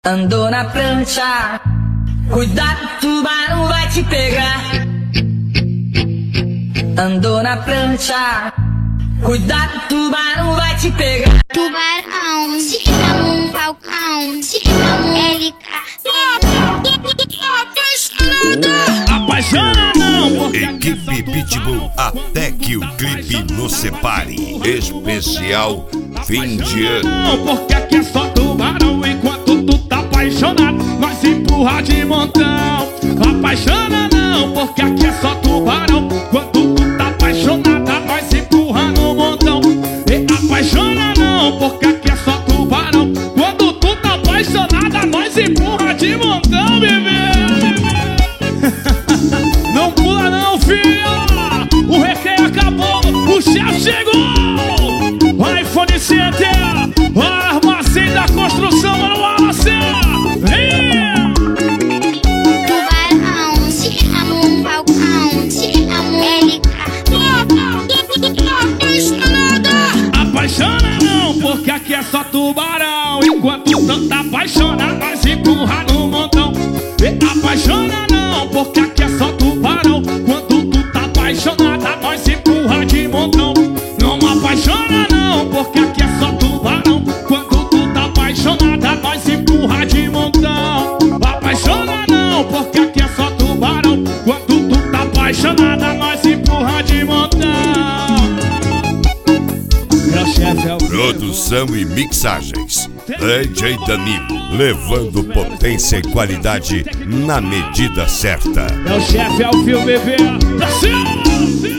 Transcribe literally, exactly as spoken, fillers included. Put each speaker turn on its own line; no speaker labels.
Andou na prancha, cuidado, tubarão vai te pegar. Andou na prancha, cuidado, tubarão vai te pegar.
Tubarão, se chama um falcão, se chama um L K.
Apaixona não!
Equipe Pitbull, até que o clipe nos separe. Especial fim de ano.
Não, porque aqui é só tubarão. Enquanto tu tá apaixonado, nós empurra de montão. Apaixona não, porque aqui é só tubarão. Quando tu tá apaixonada, nós empurra no montão. E apaixona não, porque aqui é só tubarão. Quando tu tá apaixonada, nós empurra de montão, bebê. Não pula não, filha. O recreio acabou, o chefe chegou. O iPhone sete, a armazém da construção, mano, Wallace.
Tubarão, se chama um falcão, se chama um L K.
Apaixona não, porque aqui é só tubarão. Enquanto tu tá apaixonado, nós empurra no montão. E apaixona não, porque aqui é só tubarão. Quando tu tá apaixonada, nós empurra de montão. Não apaixona não, porque aqui é só tubarão. Quando tu tá apaixonada, nós empurra de montão. Apaixona não, porque aqui é só tubarão. Quando tu tá apaixonada, nós empurra de montão. Meu chefe é o
Produção e mixagens, D J Danilo, levando potência e qualidade na medida certa.
Meu chefe é o fio, bebê. Pra cima!